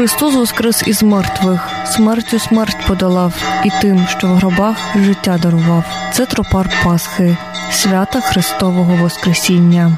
Христос воскрес із мертвих, смертю смерть подолав, і тим, що в гробах життя дарував. Це тропар Пасхи, свята Христового Воскресіння.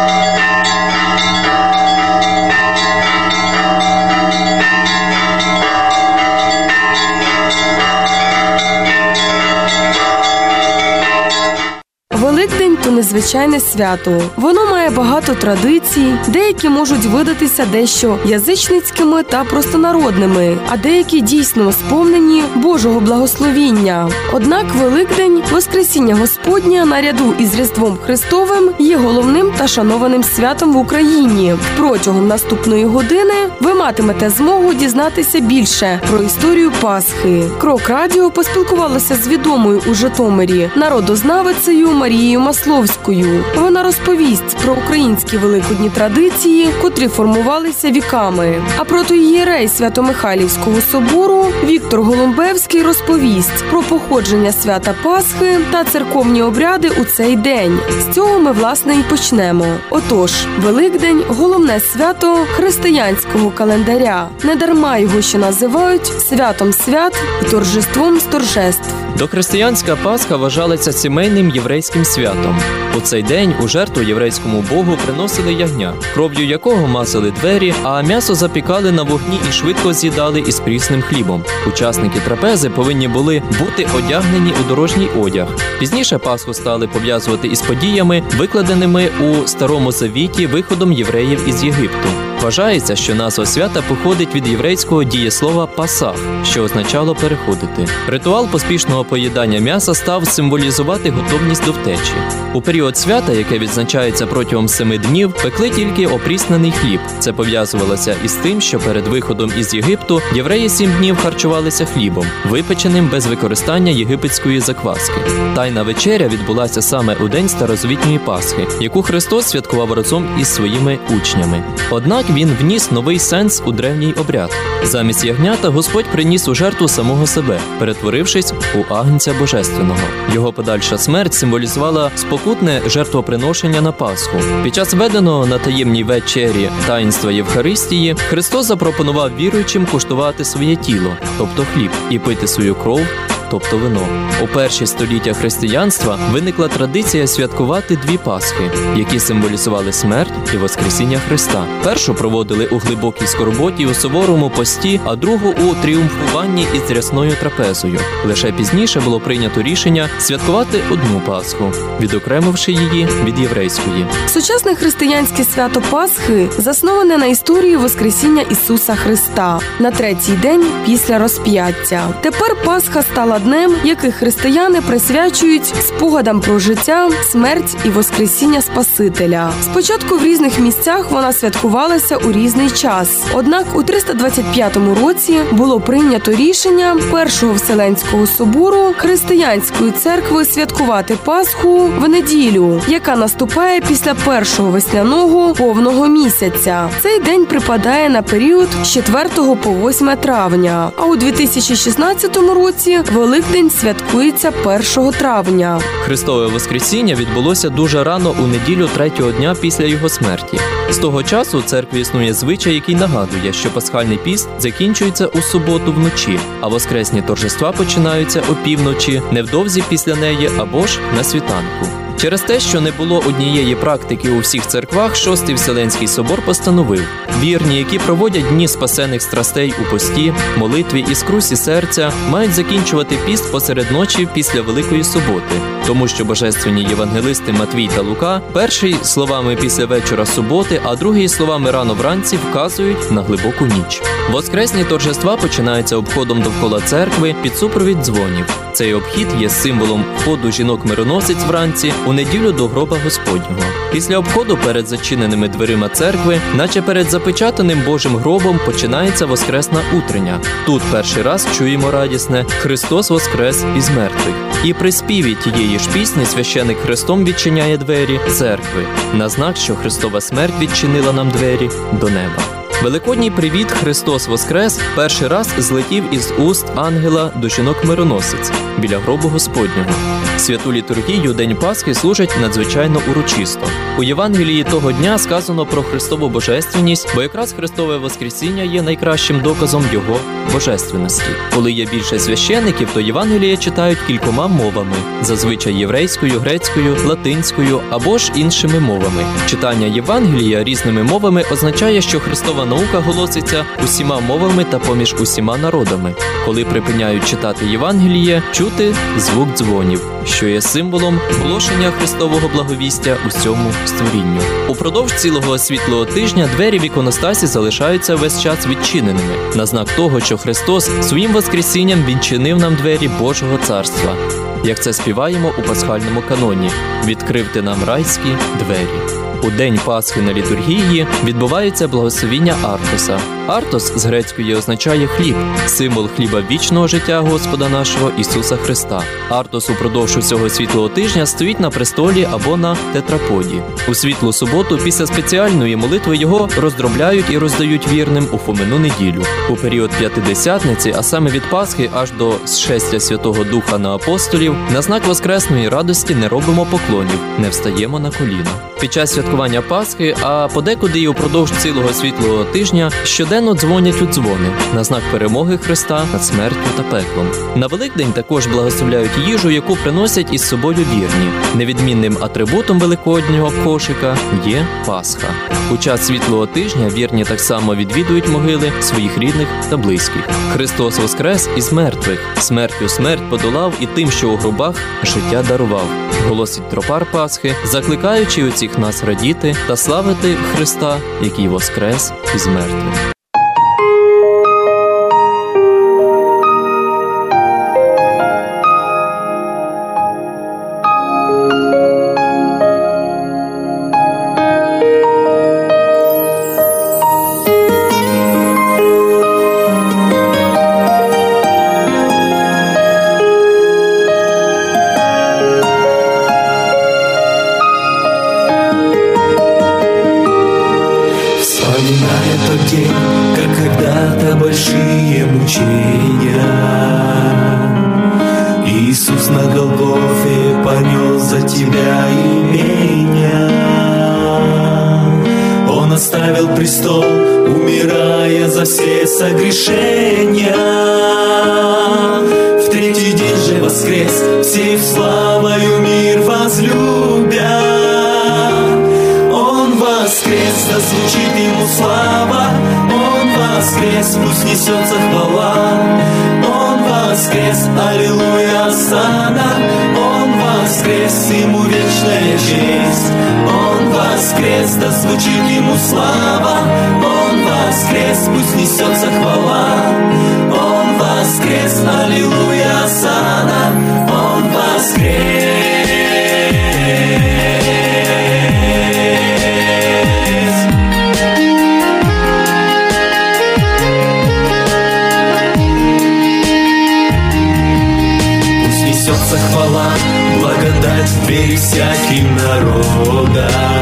Великдень – то незвичайне свято. Воно має багато традицій, деякі можуть видатися дещо язичницькими та простонародними, а деякі дійсно сповнені Божого благословіння. Однак Великдень, Воскресіння Господнє, наряду із Різдвом Христовим, є головним та шанованим святом в Україні. Протягом наступної години ви матимете змогу дізнатися більше про історію Пасхи. Крок Радіо поспілкувалося з відомою у Житомирі народознавицею Марією Масловською. Вона розповість про українські великодні традиції, котрі формувалися віками. А протоієрей Свято-Михайлівського собору Віктор Голумбевський розповість про походження свята Пасхи та церковні обряди у цей день. З цього ми, власне, і почнемо. Отож, Великдень – головне свято християнського календаря. Недарма його ще називають святом свят і торжеством з торжеств. Дохристиянська Пасха вважалася сімейним єврейським святом. У цей день у жертву єврейському Богу приносили ягня, кров'ю якого мазали двері, а м'ясо запікали на вогні і швидко з'їдали із прісним хлібом. Учасники трапези повинні були бути одягнені у дорожній одяг. Пізніше Пасху стали пов'язувати із подіями, викладеними у Старому Завіті виходом євреїв із Єгипту. Вважається, що назва свята походить від єврейського дієслова «пасах», що означало «переходити». Ритуал поспішного поїдання м'яса став символізувати готовність до втечі. У період свята, яке відзначається протягом 7 днів, пекли тільки опріснений хліб. Це пов'язувалося із тим, що перед виходом із Єгипту євреї 7 днів харчувалися хлібом, випеченим без використання єгипетської закваски. Тайна вечеря відбулася саме у день Старозавітньої Пасхи, яку Христос святкував разом із своїми учнями. Однак він вніс новий сенс у древній обряд. Замість ягнята Господь приніс у жертву самого себе, перетворившись у агнця божественного. Його подальша смерть символізувала спокутне жертвоприношення на Пасху. Під час веденого на таємній вечері таїнства Євхаристії Христос запропонував віруючим куштувати своє тіло, тобто хліб, і пити свою кров, тобто вино. У перші століття християнства виникла традиція святкувати 2 Пасхи, які символізували смерть і Воскресіння Христа. Першу проводили у глибокій скорботі у суворому пості, а другу у тріумфуванні із рясною трапезою. Лише пізніше було прийнято рішення святкувати одну Пасху, відокремивши її від єврейської. Сучасне християнське свято Пасхи засноване на історії Воскресіння Ісуса Христа на 3-й день після розп'яття. Тепер Пасха стала днем, який християни присвячують спогадам про життя, смерть і воскресіння Спасителя. Спочатку в різних місцях вона святкувалася у різний час. Однак у 325 році було прийнято рішення Першого Вселенського собору християнської церкви святкувати Пасху в неділю, яка наступає після першого весняного повного місяця. Цей день припадає на період з 4 по 8 травня, а у 2016 році Великдень святкується 1 травня. Христове Воскресіння відбулося дуже рано у неділю 3-го дня після його смерті. З того часу у церкві існує звичай, який нагадує, що пасхальний піст закінчується у суботу вночі, а воскресні торжества починаються опівночі, невдовзі після неї або ж на світанку. Через те, що не було однієї практики у всіх церквах, Шостий Вселенський собор постановив: вірні, які проводять дні спасених страстей у пості, молитві і скрусі серця, мають закінчувати піст посеред ночі після Великої суботи, тому що божественні євангелисти Матвій та Лука перший словами після вечора суботи, а другий словами рано вранці вказують на глибоку ніч. Воскресні торжества починаються обходом довкола церкви під супровід дзвонів. Цей обхід є символом входу жінок-мироносиць вранці у неділю до гроба Господнього. Після обходу перед зачиненими дверима церкви, наче перед запечатаним Божим гробом, починається воскресна утрення. Тут перший раз чуємо радісне «Христос воскрес із мертвих». І при співі тієї ж пісні священик хрестом відчиняє двері церкви, на знак, що Христова смерть відчинила нам двері до неба. Великодній привіт «Христос воскрес» перший раз злетів із уст ангела до жінок-мироносиць біля гробу Господнього. Святу літургію День Пасхи служать надзвичайно урочисто. У Євангелії того дня сказано про Христову божественність, бо якраз Христове Воскресіння є найкращим доказом Його божественності. Коли є більше священиків, то Євангелія читають кількома мовами – зазвичай єврейською, грецькою, латинською або ж іншими мовами. Читання Євангелія різними мовами означає, що Христова наука голоситься усіма мовами та поміж усіма народами. Коли припиняють читати Євангеліє, чути звук дзвонів, що є символом оголошення Христового благовістя усьому створінню. Упродовж цілого світлого тижня двері в іконостасі залишаються весь час відчиненими, на знак того, що Христос своїм воскресінням відчинив нам двері Божого Царства. Як це співаємо у пасхальному каноні «Відкрив ти нам райські двері». У День Пасхи на літургії відбувається благословіння Артоса. Артос з грецької означає хліб, символ хліба вічного життя Господа нашого Ісуса Христа. Артос упродовж усього світлого тижня стоїть на престолі або на тетраподі. У світлу суботу після спеціальної молитви його роздробляють і роздають вірним у Фомину неділю. У період П'ятидесятниці, а саме від Пасхи аж до зшестя Святого Духа на апостолів, на знак воскресної радості не робимо поклонів, не встаємо на коліна. Під час святкування Пасхи, а подекуди і упродовж цілого світлого тижня, щоденно дзвонять у дзвони на знак перемоги Христа над смертю та пеклом. На Великдень також благословляють їжу, яку приносять із собою вірні. Невідмінним атрибутом великоднього кошика є Пасха. У час світлого тижня вірні так само відвідують могили своїх рідних та близьких. Христос воскрес із мертвих, смертю смерть подолав і тим, що у гробах, життя дарував, голосить тропар Пасхи, закликаючи усіх нас радіти та славити Христа, який воскрес із мертвих. Вспоминая тот день, как когда-то большие мучения, Иисус на Голгофе понес за тебя и меня. Он оставил престол, умирая за все согрешения. В третий день же воскрес, всех славою мир возлюбя. Воскрес, да звучит ему слава, Он воскрес, пусть несется хвала. Он воскрес, аллилуйя, осанна. Он воскрес, ему вечная честь. Он воскрес, да звучит ему слава. Он воскрес, пусть несется хвала. Он воскрес, аллилуйя, осанна. Он воскрес. Хвала, благодать в двери всяким народам,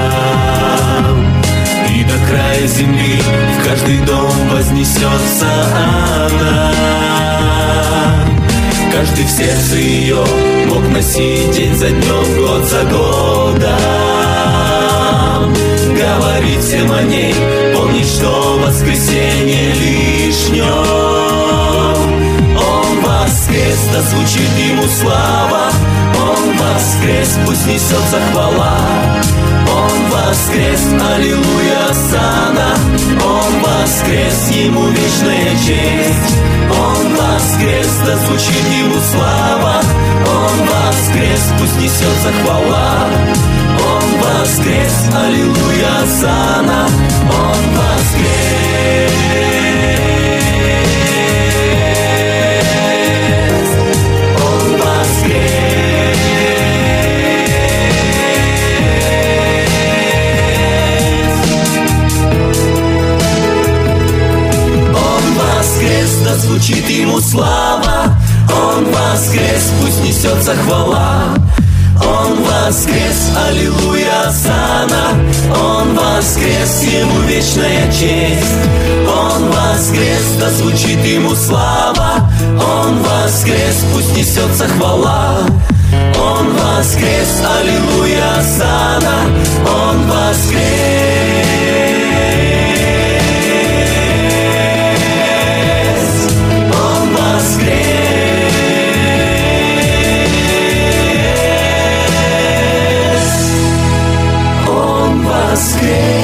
и до края земли в каждый дом вознесется она. Каждый в сердце ее мог носить день за днем, год за годом, говорить всем о ней, помнить, что воскресенье лишь днем. Воскрес, да звучит ему слава. Он воскрес, пусть несется хвала. Он воскрес, аллилуйя, осанна. Он воскрес, ему вечная честь. Он воскрес, да звучит ему слава. Он воскрес, пусть несется хвала. Он воскрес, аллилуйя, осанна. Он воскрес. Звучит ему слава, Он воскрес, пусть несется хвала. Он воскрес, аллилуйя, осанна. Он воскрес, ему вечная честь. Он воскрес, да звучит ему слава. Он воскрес, пусть несется хвала. Он воскрес, аллилуйя, осанна, Он воскрес, Он воскрес, Он воскрес.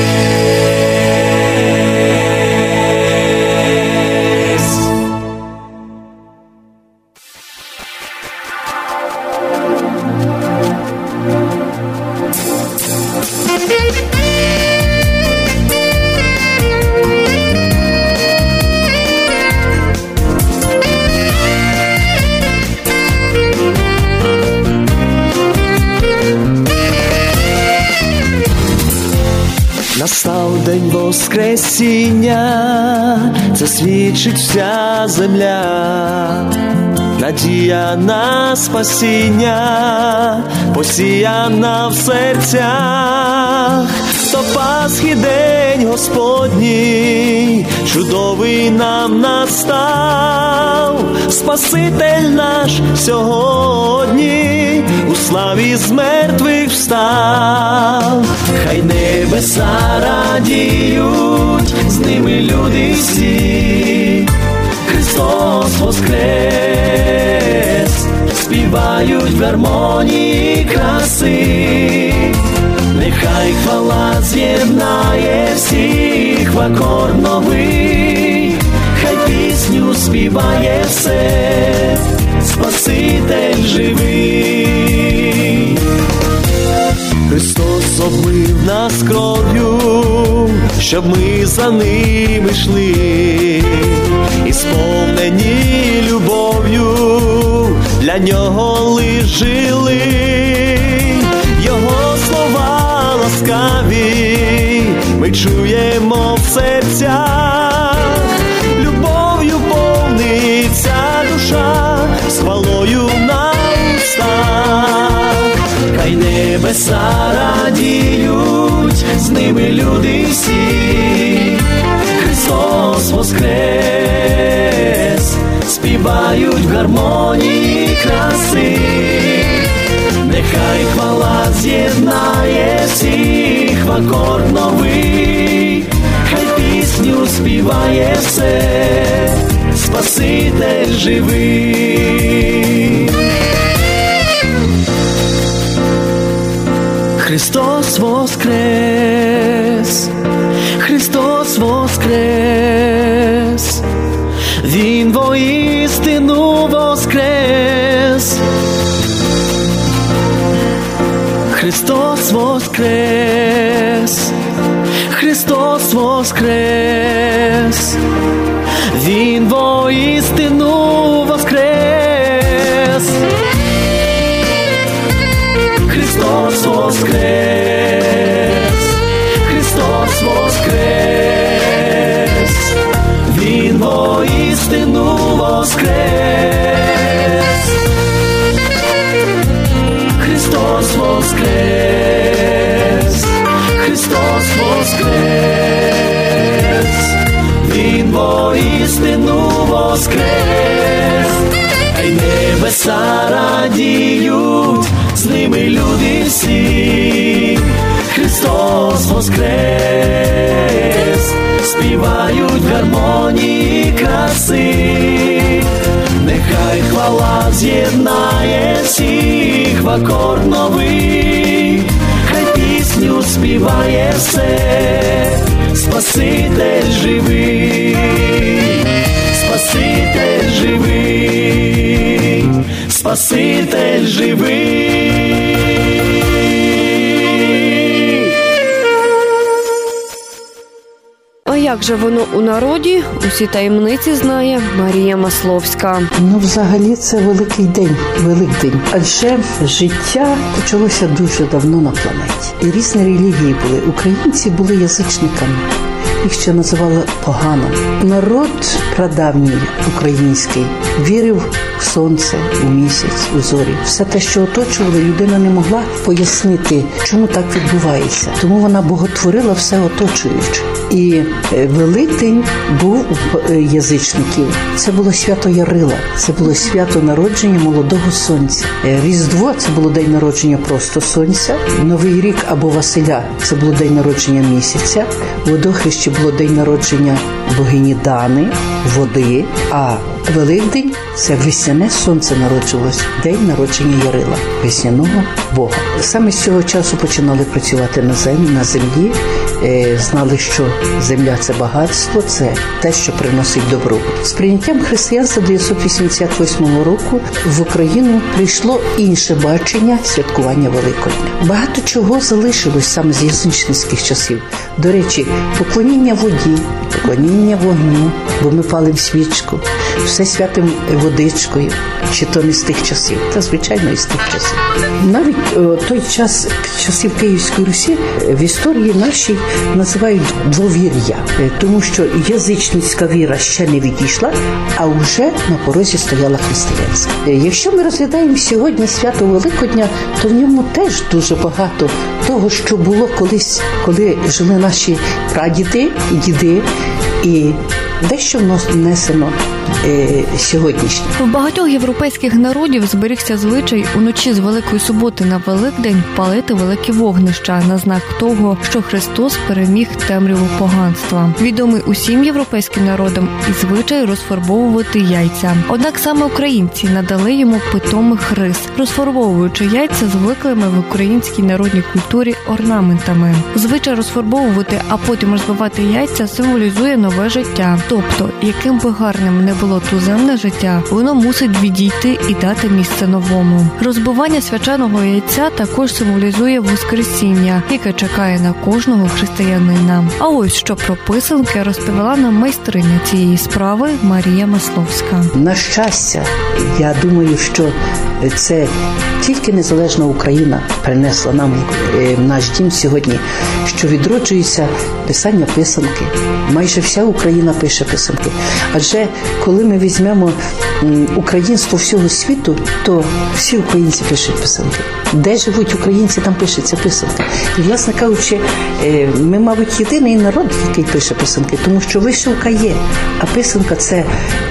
Настав день Воскресіння, це свідчить вся земля. Надія на спасіння, посіяна в серцях. То Пасхи день Господній, чудовий нам настав. Спаситель наш сьогодні у славі з мертвих встав. Хай небеса радіють, з ними люди всі. Христос воскрес, співають в гармонії краси. Нехай хвала з'єднає всіх в акорд новий. Хай пісню співає все, Спаситель живий. Христос облив нас кров'ю, щоб ми за ним йшли. І сповнені любов'ю для нього лиш жили. Його слова ласкаві ми чуємо в серцях. Любов'ю повниться душа, з хвалою на устах. Хай небеса радіють, з ними люди всі. Христос воскрес, співають в гармонії краси. Нехай хвала з'єднає всіх в акорд новий. Хай пісню співає все, Спаситель живий. Христос воскрес, Христос воскрес, Він воістину воскрес. Христос воскрес, Христос воскрес, Він воістину воскрес. Христос воскрес, Христос воскрес, Він воістину воскрес. Христос воскрес, Христос воскрес, Він воістину воскрес. Хай небеса радіють, з ними люди всі. Христос воскрес, співають в гармонії краси. Нехай хвала з'єднає всіх в акорд новий. Хай пісню співає все, Спаситель живий. Спаситель живий, Спаситель живий. А як же воно у народі? Усі таємниці знає Марія Масловська. Взагалі це великий день, Великдень. Адже життя почалося дуже давно на планеті. І різні релігії були. Українці були язичниками. їх ще називали поганом. Народ прадавній український вірив в сонце, у місяць, у зорі. Все те, що оточувало, людина не могла пояснити, чому так відбувається. Тому вона боготворила все оточуюче. І Великдень був у язичників. Це було свято Ярила, це було свято народження молодого сонця. Різдво – це було день народження просто сонця. Новий рік або Василя – це було день народження місяця. Водохреще було день народження богині Дани, води. А Великдень – це весняне сонце народжувалось, день народження Ярила, весняного Бога. Саме з цього часу починали працювати на землі, знали, що земля – це багатство, це те, що приносить добро. З прийняттям християнства 988 року в Україну прийшло інше бачення святкування Великодня. Багато чого залишилось саме з язичницьких часів. До речі, поклоніння воді, поклоніння вогню, бо ми палимо свічку, все святим водичкою, чи то не з тих часів, та звичайно і з тих часів. Навіть той час, часів Київської Русі, в історії нашій називають двовір'я, тому що язичницька віра ще не відійшла, а вже на порозі стояла християнська. Якщо ми розглядаємо сьогодні свято Великодня, то в ньому теж дуже багато того, що було колись, коли жили наші прадіди і діди, і дещо внесено сьогоднішнє. В багатьох європейських народів зберігся звичай уночі з Великої Суботи на Великдень палити великі вогнища на знак того, що Христос переміг темряву поганства. Відомий усім європейським народам і звичай розфарбовувати яйця. Однак саме українці надали йому питомих рис, розфарбовуючи яйця звиклими в українській народній культурі орнаментами. Звичай розфарбовувати, а потім розбивати яйця символізує нове життя. Тобто, яким би гарним не було туземне життя, воно мусить відійти і дати місце новому. Розбивання свяченого яйця також символізує Воскресіння, яке чекає на кожного християнина. А ось що про писанки розповіла нам майстриня цієї справи Марія Масловська. На щастя, я думаю, що це тільки незалежна Україна принесла нам в наш дім сьогодні, що відроджується писання писанки. Майже вся Україна пише писанки. Адже коли ми візьмемо українство всього світу, то всі українці пишуть писанки. Де живуть українці, там пишеться писанка. І, власне кажучи, ми, мабуть, єдиний народ, який пише писанки, тому що вишивка є, а писанка – це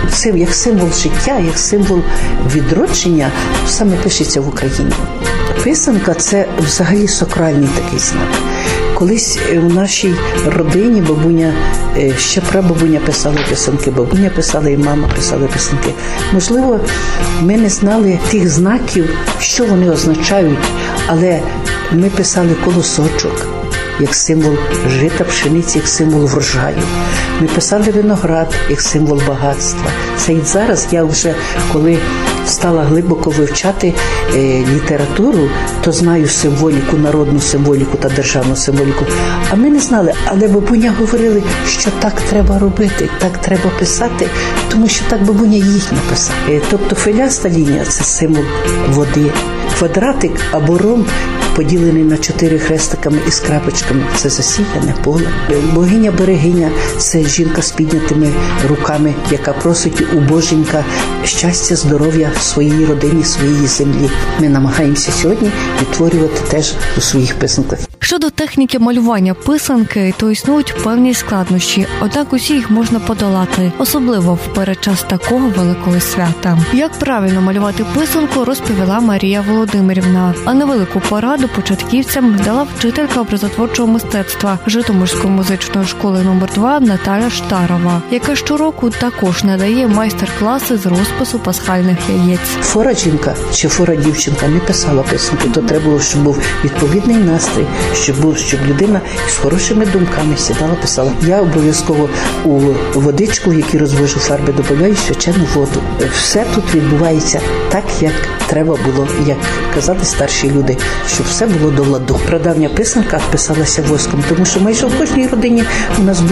як символ життя, як символ відродження, саме пишеться в Україні. Писанка – це взагалі сакральний такий знак. Колись у нашій родині бабуня, ще прабабуня писала писанки, бабуня писала і мама писала писанки. Можливо, ми не знали тих знаків, що вони означають, але ми писали колосочок, як символ жита, пшениці, як символ врожаю. Ми писали виноград, як символ багатства. Це і зараз я вже, коли стала глибоко вивчати літературу, то знаю символіку, народну символіку та державну символіку. А ми не знали, але бабуня говорили, що так треба робити, так треба писати, тому що так бабуня їхня писала. Тобто филяста лінія – це символ води. Квадратик або ромб поділений на 4 хрестиками із крапочками – це засіяне поле. Богиня-берегиня – це жінка з піднятими руками, яка просить у Боженька щастя, здоров'я своїй родині, своїй землі. Ми намагаємося сьогодні відтворювати теж у своїх писанках. Щодо техніки малювання писанки, то існують певні складнощі, однак усі їх можна подолати, особливо в передчас такого великого свята. Як правильно малювати писанку, розповіла Марія Володимирівна, а невелику пораду початківцям дала вчителька образотворчого мистецтва Житомирської музичної школи номер 2 Наталя Штарова, яка щороку також надає майстер-класи з розпису пасхальних яєць. Фора жінка чи фора дівчинка не писала писанки, то треба було, щоб був відповідний настрій, щоб людина з хорошими думками сідала, писала. Я обов'язково у водичку, в якій розвожу фарби, додаю свячену воду. Все тут відбувається так, як треба було, як казали старші люди, щоб все було до ладу. Прадавня писанка писалася воском, тому що майже в кожній родині у нас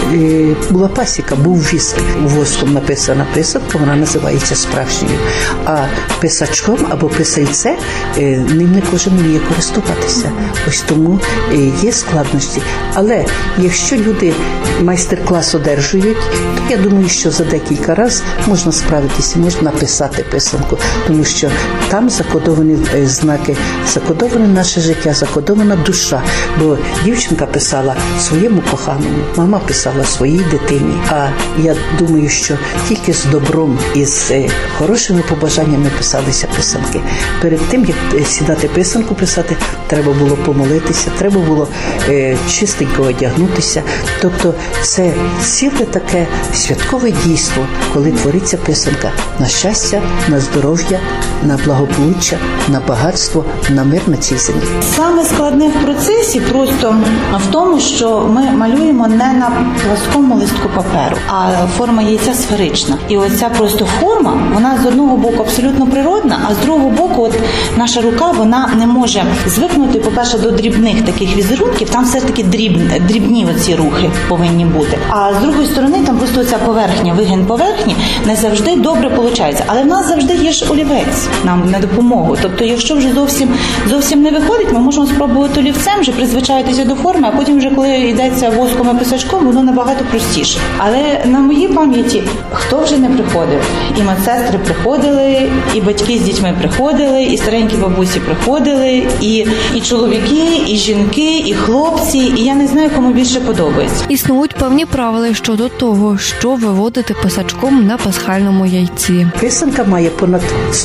була пасіка, був віск. Воском написана писанка, вона називається справжньою. А писачком або писальце, ним не кожен вміє користуватися. Ось тому є складності. Але якщо люди майстер-клас одержують, то я думаю, що за декілька разів можна справитися, можна написати писанку, тому що там закодовані знаки, закодоване наше життя, закодована душа. Бо дівчинка писала своєму коханому, мама писала своїй дитині. А я думаю, що тільки з добром і з хорошими побажаннями писалися писанки. Перед тим, як сідати писанку писати, треба було помолитися, треба було чистенько одягнутися. Тобто це ціле таке святкове дійство, коли твориться писанка на щастя, на здоров'я, на благополуччя, на багатство, на мир на цій землі. Саме складне в процесі просто в тому, що ми малюємо не на пласкому листку паперу, а форма яйця сферична. І оця просто форма, вона з одного боку абсолютно природна, а з другого боку от наша рука, вона не може звикнути, по-перше, до дрібних таких візерунків, там все ж таки дрібні оці рухи повинні бути. А з другої сторони, там просто ця поверхня, вигин поверхні, не завжди добре виходить. Але в нас завжди є ж олівець нам на допомогу. Тобто, якщо вже зовсім не виходить, ми можемо спробувати олівцем, вже призвичаїтися до форми, а потім вже, коли йдеться воском і писачком, воно набагато простіше. Але на моїй пам'яті, хто вже не приходив? І медсестри приходили, і батьки з дітьми приходили, і старенькі бабусі приходили, і чоловіки, і жінки, і хлопці, і я не знаю, кому більше подобається. Існують певні правила щодо того, що виводити писачком на пасхальному яйці. Писанка має понад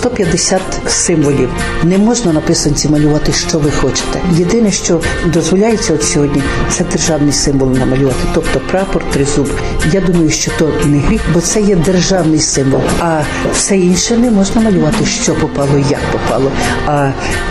150 символів. Не можна на писанці малювати, що ви хочете. Єдине, що дозволяється от сьогодні, це державний символ намалювати, тобто прапор, тризуб. Я думаю, що то не гріх, бо це є державний символ. А все інше не можна малювати, що попало, як попало. А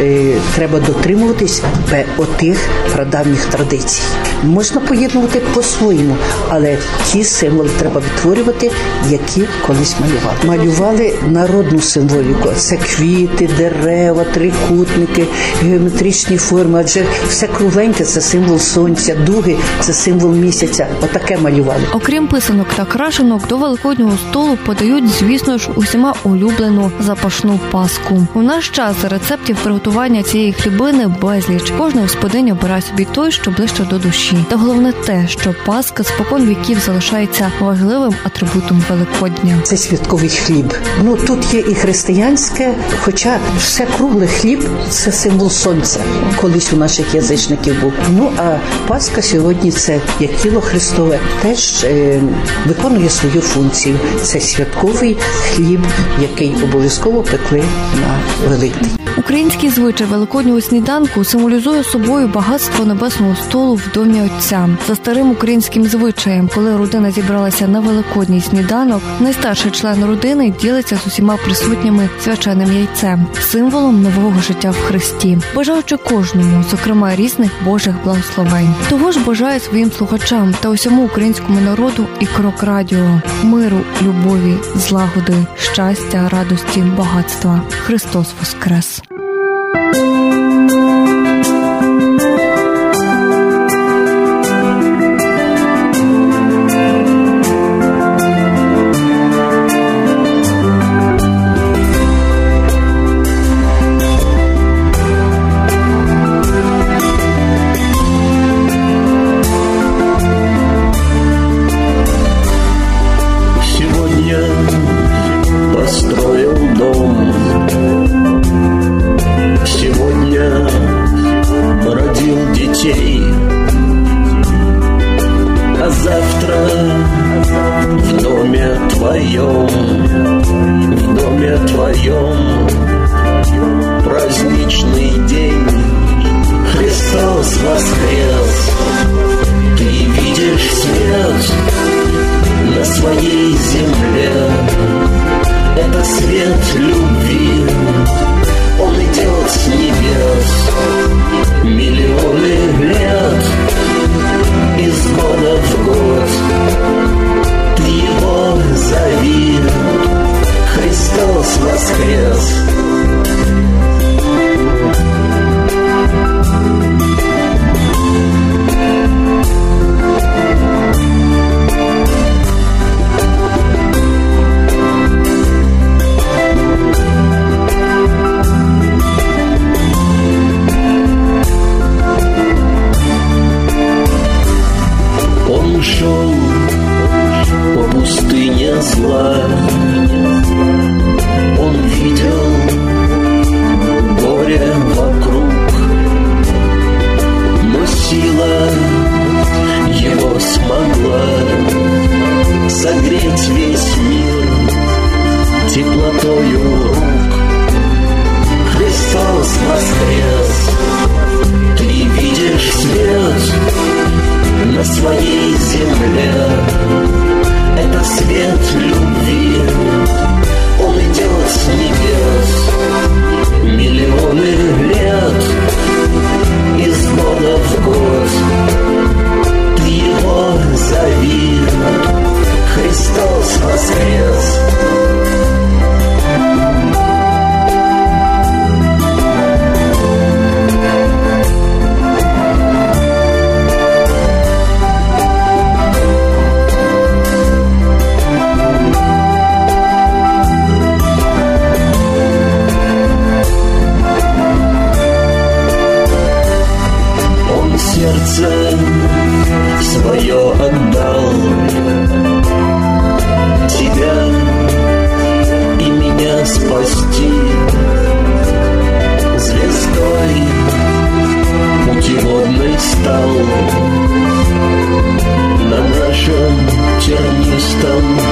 треба дотримуватись отих прадавніх традицій. Можна поєднувати по-своєму, але ті символи треба відтворювати, які колись малювали. Малювали народну символіку. Це квіти, дерева, трикутники, геометричні форми. Адже все кругленьке – це символ сонця, дуги – це символ місяця. Отаке малювали. Окрім писанок та крашенок, до великоднього столу подають, звісно ж, усіма улюблену запашну паску. У наш час рецептів приготування цієї хлібини безліч. Кожна господиня обирає собі той, що ближче до душі. Та головне те, що паска спокон віків залишається важливим атрибутом Великодня. Це святковий хліб. Тут є і християнське, хоча все кругле хліб – це символ сонця. Колись у наших язичників був. А паска сьогодні – це як тіло Христове, теж виконує свою функцію. Це святковий хліб, який обов'язково пекли на Великдень. Український звичай великоднього сніданку символізує собою багатство небесного столу в домі Отця. За старим українським звичаєм, коли родина зібралася на великодній сніданок, найстарший член родини ділиться з усіма присутніми свяченим яйцем, символом нового життя в Христі, бажаючи кожному, зокрема різних Божих благословень. Того ж бажає своїм слухачам та усьому українському народу і Крок Радіо миру, любові, злагоди, щастя, радості, багатства. Христос воскрес! Построил дом. Сегодня родил детей. А завтра в доме твоем праздничный день. Христос воскрес. Ты видишь свет на своей земле. Это свет любви, он идет с небес. Миллионы лет, из года в год. Ты его зови, Христос воскрес. сердце свое отдал. Тебя и меня спасти, звездой путеводной стал на нашем тернистом